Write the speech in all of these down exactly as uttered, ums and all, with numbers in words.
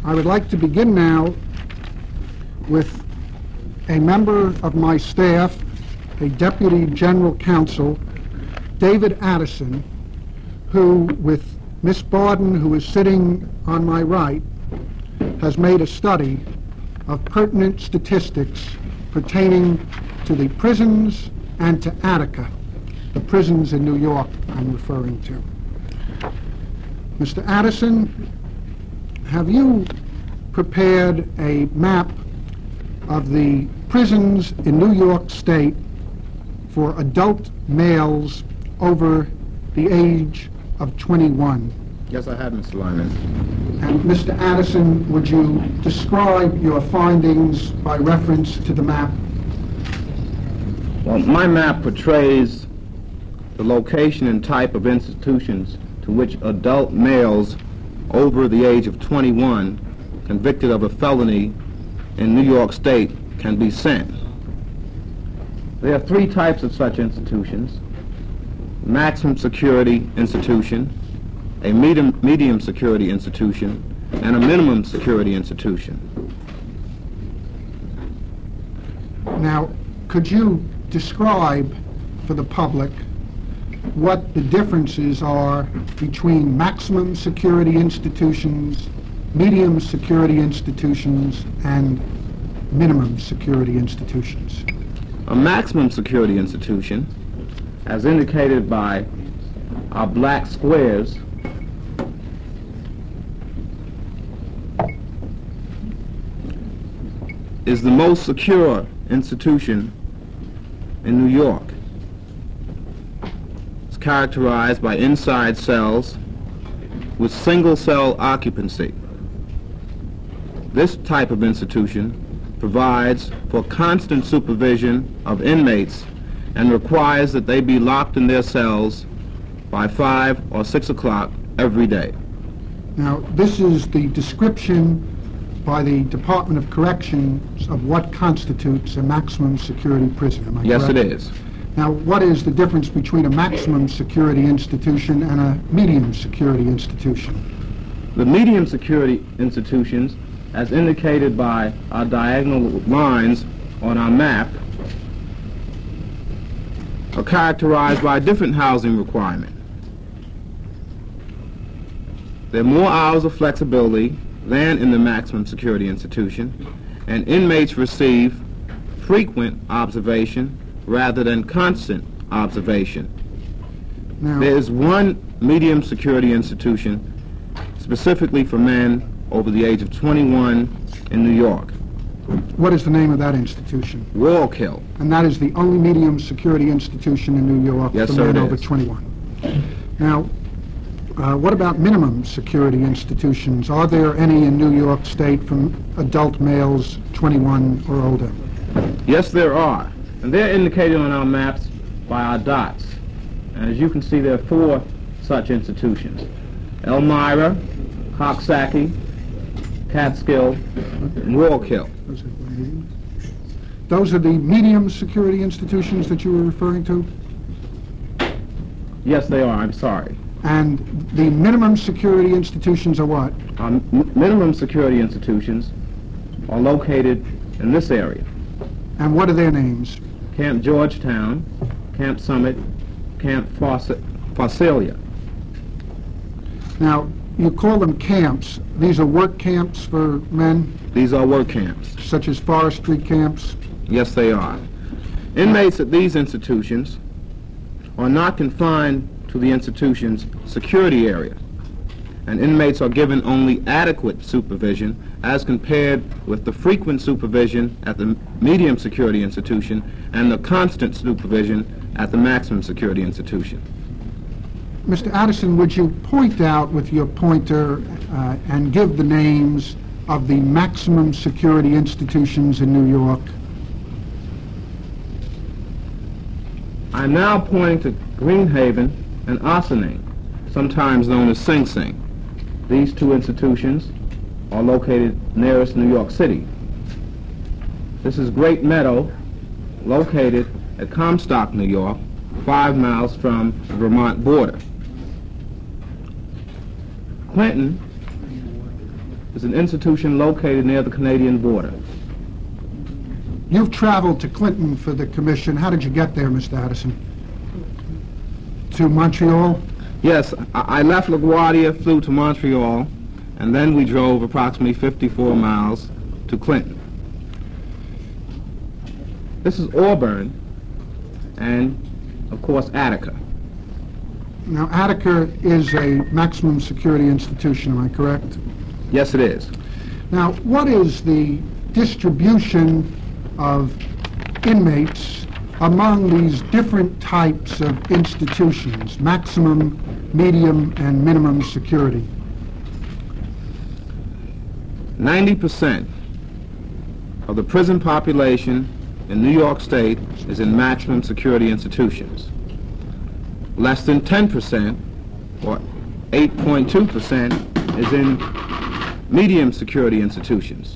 I would like to begin now with a member of my staff, a Deputy General Counsel, David Addison, who, with Miss Borden, who is sitting on my right, has made a study of pertinent statistics pertaining to the prisons and to Attica, the prisons in New York I'm referring to. Mister Addison, have you prepared a map of the prisons in New York State for adult males over the age of twenty-one? Yes, I have, Mister Lyman. And Mister Addison, would you describe your findings by reference to the map? Well, my map portrays the location and type of institutions to which adult males over the age of twenty-one convicted of a felony in New York State can be sent. There are three types of such institutions: maximum security institution, a medium, medium security institution, and a minimum security institution. Now, could you describe for the public what the differences are between maximum security institutions, medium security institutions, and minimum security institutions? A maximum security institution, as indicated by our black squares, is the most secure institution in New York. It's characterized by inside cells with single cell occupancy. This type of institution provides for constant supervision of inmates and requires that they be locked in their cells by five or six o'clock every day. Now, this is the description by the Department of Corrections of what constitutes a maximum security prison. Am I Yes, correct? it is. Now, what is the difference between a maximum security institution and a medium security institution? The medium security institutions, as indicated by our diagonal lines on our map, are characterized by a different housing requirement. There are more hours of flexibility than in the maximum security institution, and inmates receive frequent observation rather than constant observation. Now, There is one medium security institution specifically for men over the age of twenty-one in New York. what is the name of that institution? Wallkill. And that is the only medium security institution in New York Yes, for sir, men it over is. twenty-one. Now, uh, what about minimum security institutions? Are there any in New York State from adult males twenty-one or older? Yes, there are, and they're indicated on our maps by our dots. And as you can see, there are four such institutions: Elmira, Coxsackie, Catskill, and Wallkill. Those are the mediums. Those are the medium security institutions that you were referring to? Yes, they are. I'm sorry. And the minimum security institutions are what? Our m- minimum security institutions are located in this area: And what are their names? Camp Georgetown, Camp Summit, Camp Fawce- Faucilia. Now, you call them camps. These are work camps for men, These are work camps. such as forestry camps. Yes, they are. Inmates at these institutions are not confined to the institution's security area, and inmates are given only adequate supervision as compared with the frequent supervision at the medium security institution and the constant supervision at the maximum security institution. Mister Addison, would you point out with your pointer uh, and give the names of the maximum security institutions in New York? I'm now pointing to Greenhaven and Ossining, sometimes known as Sing Sing. These two institutions are located nearest New York City. This is Great Meadow, located at Comstock, New York, five miles from the Vermont border. Clinton is an institution located near the Canadian border. You've traveled to Clinton for the commission. How did you get there, Mister Addison? To Montreal? Yes, I I left LaGuardia, flew to Montreal, and then we drove approximately fifty-four miles to Clinton. This is Auburn, and of course Attica. Now, Attica is a maximum security institution, am I correct? Yes, it is. Now, what is the distribution of inmates among these different types of institutions, maximum, medium, and minimum security? ninety percent of the prison population in New York State is in maximum security institutions. Less than ten percent, or eight point two percent, is in medium security institutions.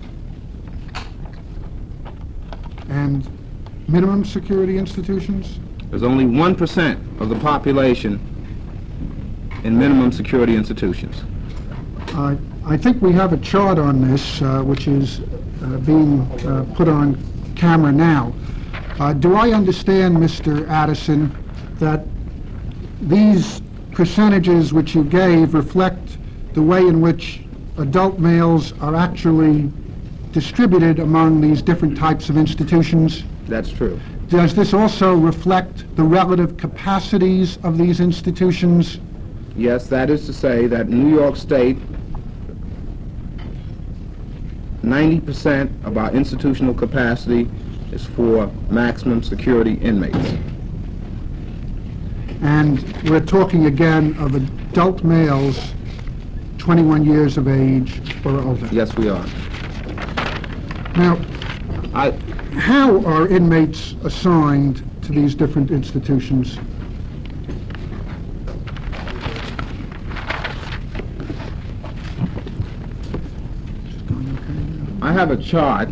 And minimum security institutions? There's only one percent of the population in minimum security institutions. Uh, I think we have a chart on this, uh, which is uh, being uh, put on camera now. Uh, do I understand, Mister Addison, that these percentages which you gave reflect the way in which adult males are actually distributed among these different types of institutions? That's true. Does this also reflect the relative capacities of these institutions? Yes, that is to say that in New York State, ninety percent of our institutional capacity is for maximum security inmates. And we're talking again of adult males twenty-one years of age or older. Yes, we are. Now, I, how are inmates assigned to these different institutions? I have a chart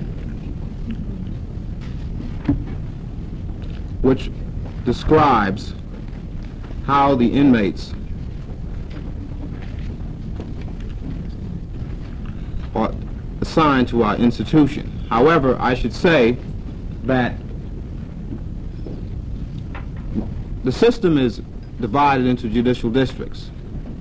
which describes how the inmates are assigned to our institution. However, I should say that the system is divided into judicial districts.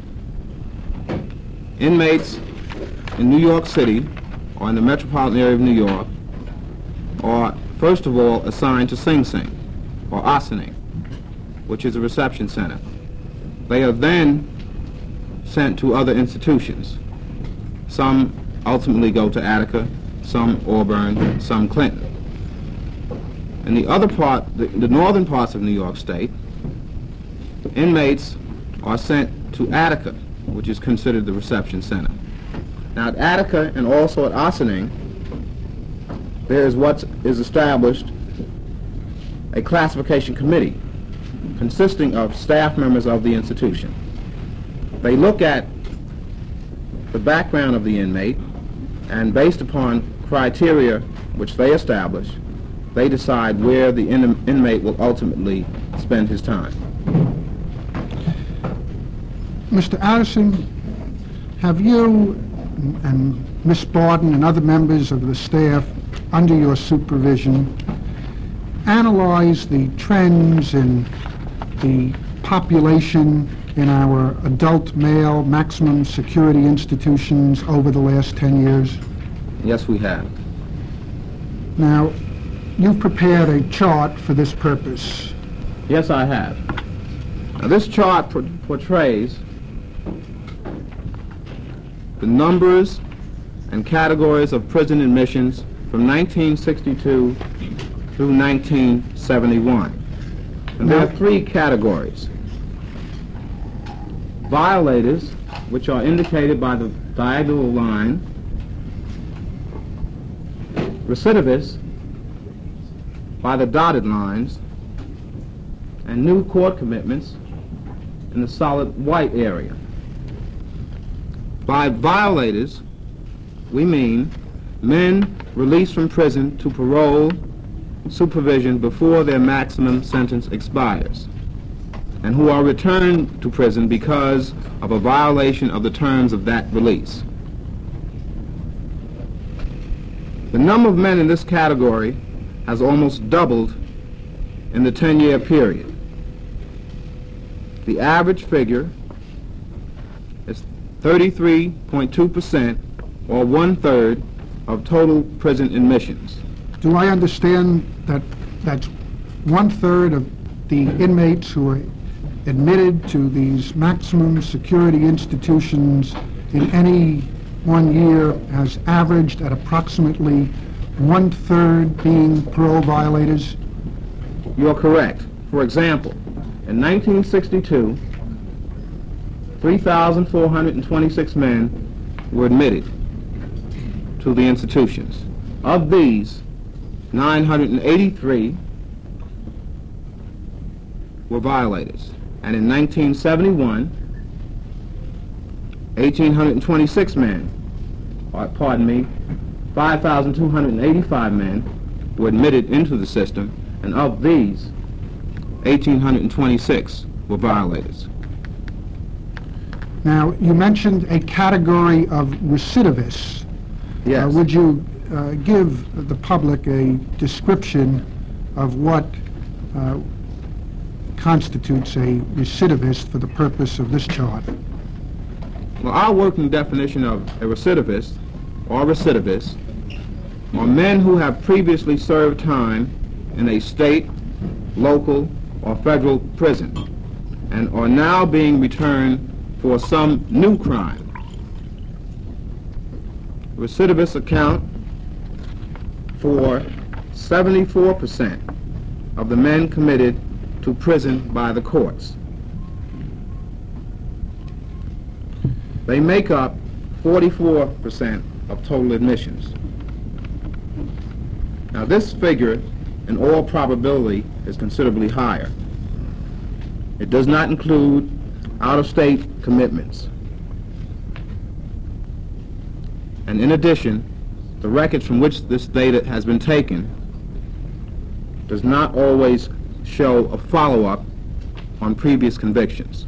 Inmates in New York City or in the metropolitan area of New York are, first of all, assigned to Sing Sing or Ossining, which is a reception center. They are then sent to other institutions. Some ultimately go to Attica, some Auburn, some Clinton. In the other part, the, the northern parts of New York State, inmates are sent to Attica, which is considered the reception center. Now at Attica and also at Ossining, there is what is established a classification committee consisting of staff members of the institution. They look at the background of the inmate, and based upon criteria which they establish, they decide where the in inmate will ultimately spend his time. Mister Addison, have you and Miss Borden and other members of the staff under your supervision analyzed the trends in the population in our adult male maximum security institutions over the last ten years? Yes, we have. Now, you've prepared a chart for this purpose. Yes, I have. Now, this chart por portrays the numbers and categories of prison admissions from nineteen sixty-two through nineteen seventy-one. And there are three categories. Violators, which are indicated by the diagonal line. Recidivists, by the dotted lines. And new court commitments in the solid white area. By violators, we mean men released from prison to parole supervision before their maximum sentence expires, and who are returned to prison because of a violation of the terms of that release. The number of men in this category has almost doubled in the ten-year period. The average figure is thirty-three point two percent, or one-third of total prison admissions. Do I understand that that's one-third of the inmates who are admitted to these maximum security institutions in any one year has averaged at approximately one-third being parole violators? You're correct. For example, in nineteen sixty-two, three thousand four hundred twenty-six men were admitted to the institutions. Of these, nine hundred eighty-three were violators. And in nineteen seventy-one, one thousand eight hundred twenty-six men, or, pardon me, five thousand two hundred eighty-five men were admitted into the system, and of these, one thousand eight hundred twenty-six were violators. Now, you mentioned a category of recidivists. Yes. Uh, would you uh, give the public a description of what uh, constitutes a recidivist for the purpose of this chart? Well, our working definition of a recidivist or recidivist are men who have previously served time in a state, local, or federal prison and are now being returned for some new crime. Recidivists account for seventy-four percent of the men committed to prison by the courts. They make up forty-four percent of total admissions. Now, this figure, in all probability, is considerably higher. It does not include out-of-state commitments. And in addition, the records from which this data has been taken does not always show a follow-up on previous convictions.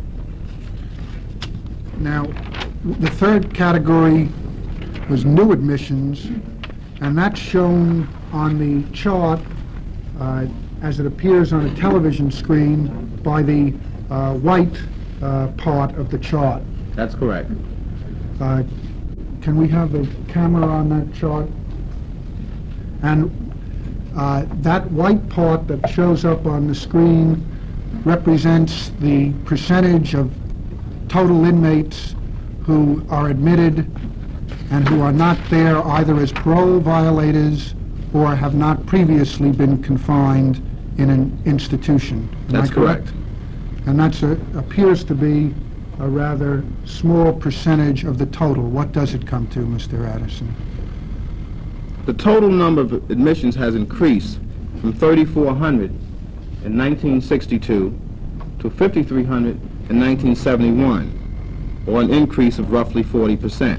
Now, the third category was new admissions, and that's shown on the chart uh, as it appears on a television screen by the uh, white uh, part of the chart. That's correct. Uh, can we have the camera on that chart? And uh, that white part that shows up on the screen represents the percentage of total inmates who are admitted and who are not there either as parole violators or have not previously been confined in an institution. Am That's I correct? correct. And that appears to be a rather small percentage of the total. What does it come to, Mister Addison? The total number of admissions has increased from thirty-four hundred in nineteen sixty-two to fifty-three hundred in nineteen seventy-one, or an increase of roughly forty percent.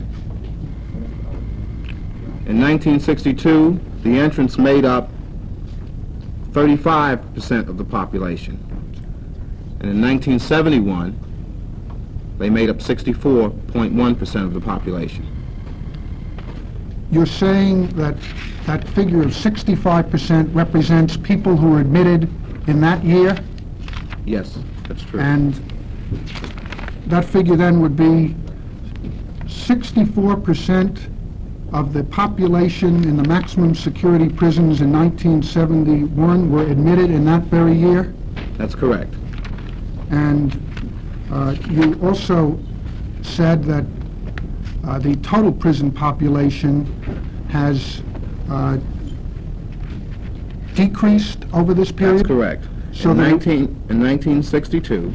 In nineteen sixty-two, the entrants made up thirty-five percent of the population. And in nineteen seventy-one, they made up sixty-four point one percent of the population. You're saying that that figure of sixty-five percent represents people who were admitted in that year? Yes, that's true. And that figure then would be sixty-four percent of the population in the maximum security prisons in nineteen seventy-one were admitted in that very year? That's correct. And uh, you also said that uh, the total prison population has uh, decreased over this period? That's correct. So in, that- nineteen, in nineteen sixty-two,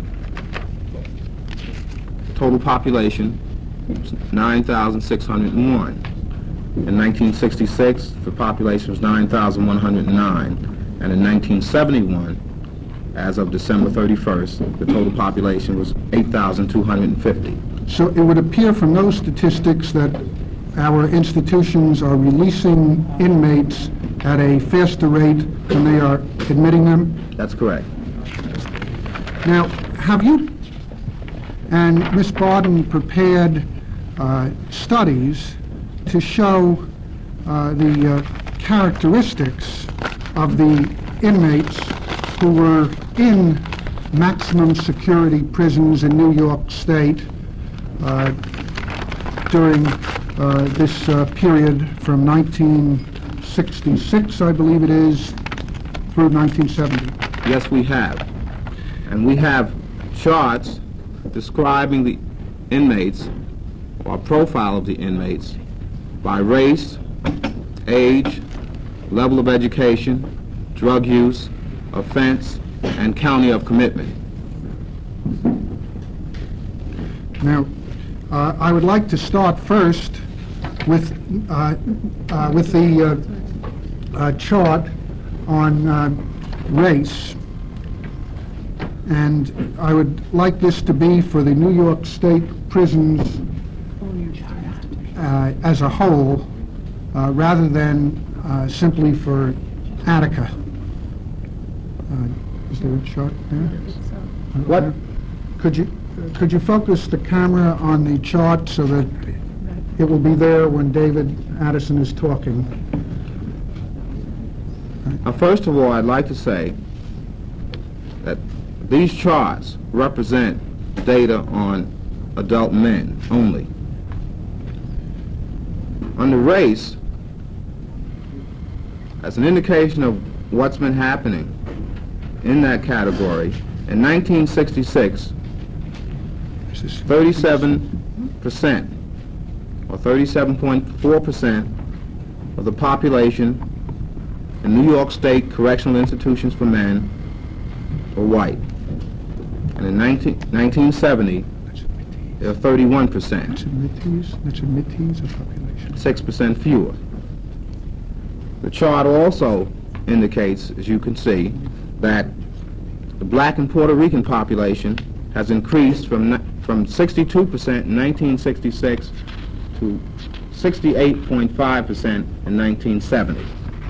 total population was nine thousand six hundred one. In nineteen sixty-six, the population was nine thousand one hundred nine. And in nineteen seventy-one, as of December thirty-first, the total population was eight thousand two hundred fifty. So it would appear from those statistics that our institutions are releasing inmates at a faster rate than they are admitting them? That's correct. Now, have you and Miz Barden prepared uh, studies to show uh, the uh, characteristics of the inmates who were in maximum security prisons in New York State uh, during uh, this uh, period from nineteen sixty-six, I believe it is, through nineteen seventy. Yes, we have. And we have charts describing the inmates, or a profile of the inmates, by race, age, level of education, drug use, offense, and county of commitment. Now, uh, I would like to start first with uh, uh, with the uh, uh, chart on uh, race, and I would like this to be for the New York State prisons uh, as a whole, uh, rather than uh, simply for Attica. Uh, is there a chart there? What? Could you could you focus the camera on the chart so that it will be there when David Addison is talking? Now, first of all, I'd like to say that these charts represent data on adult men only. Under race, as an indication of what's been happening in that category, in nineteen sixty-six, thirty-seven percent, or thirty-seven point four percent of the population in New York State correctional institutions for men were white. And in nineteen seventy, there were thirty-one percent. That's admittees, that's admittees of population. six percent fewer. The chart also indicates, as you can see, that the black and Puerto Rican population has increased from from sixty-two percent in nineteen sixty-six to sixty-eight point five percent in nineteen seventy.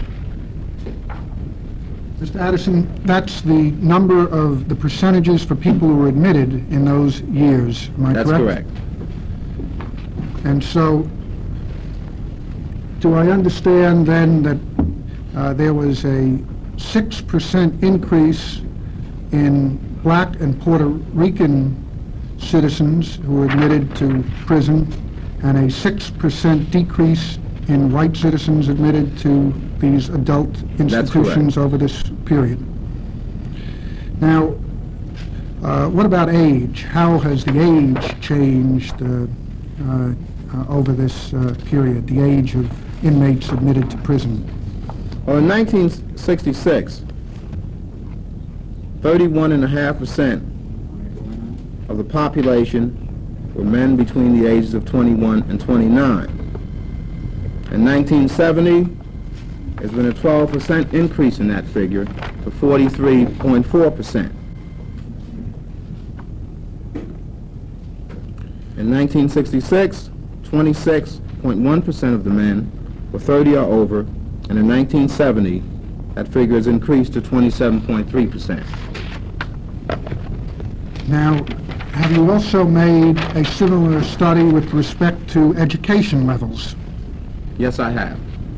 Mister Addison, that's the number of the percentages for people who were admitted in those years, am I correct? That's correct. And so, do I understand then that uh, there was a six percent increase in black and Puerto Rican citizens who were admitted to prison, and a six percent decrease in white citizens admitted to these adult institutions over this period? Now, uh, what about age? How has the age changed uh, uh, uh, over this uh, period, the age of inmates admitted to prison? Well, in nineteen sixty-six, thirty-one point five percent of the population were men between the ages of twenty-one and twenty-nine. In nineteen seventy, there's been a twelve percent increase in that figure to forty-three point four percent. In nineteen sixty-six, twenty-six point one percent of the men were thirty or over, and in nineteen seventy, that figure has increased to twenty-seven point three percent. Now, have you also made a similar study with respect to education levels? Yes, I have.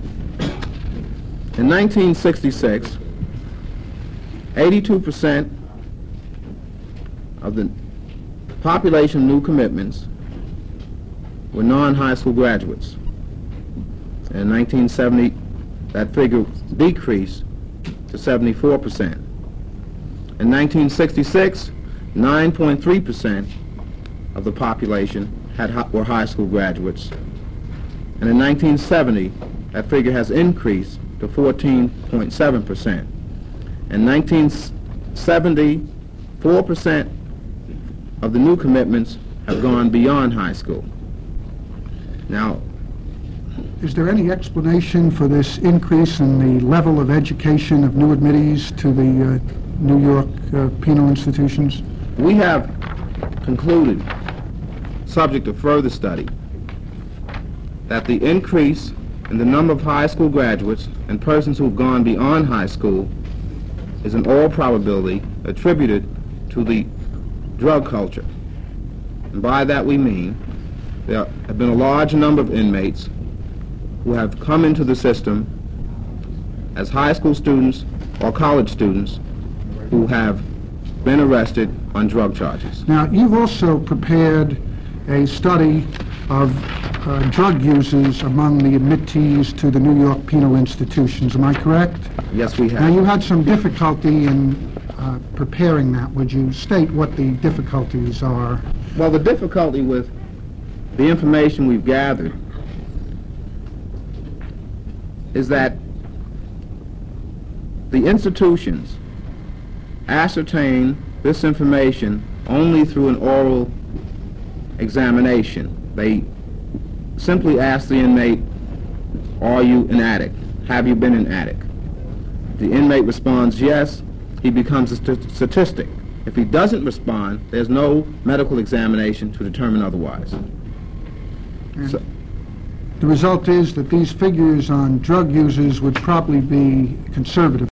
In nineteen sixty-six, eighty-two percent of the population new commitments were non-high school graduates. In nineteen seventy, that figure decreased to seventy-four percent. In nineteen sixty-six, nine point three percent of the population had hi- were high school graduates. And in nineteen seventy, that figure has increased to fourteen point seven percent. In nineteen seventy, four percent of the new commitments have gone beyond high school. Now, is there any explanation for this increase in the level of education of new admittees to the uh, New York uh, penal institutions? we have concluded, subject to further study, that the increase in the number of high school graduates and persons who've gone beyond high school is in all probability attributed to the drug culture. And by that we mean there have been a large number of inmates who have come into the system as high school students or college students who have been arrested on drug charges. Now, you've also prepared a study of uh, drug users among the admittees to the New York penal institutions. Am I correct? Yes, we have. Now, you had some difficulty in uh, preparing that. Would you state what the difficulties are? Well, the difficulty with the information we've gathered is that the institutions ascertain this information only through an oral examination. They simply ask the inmate, are you an addict? Have you been an addict? The inmate responds yes, he becomes a st- statistic. If he doesn't respond, there's no medical examination to determine otherwise. So, The result is that these figures on drug users would probably be conservative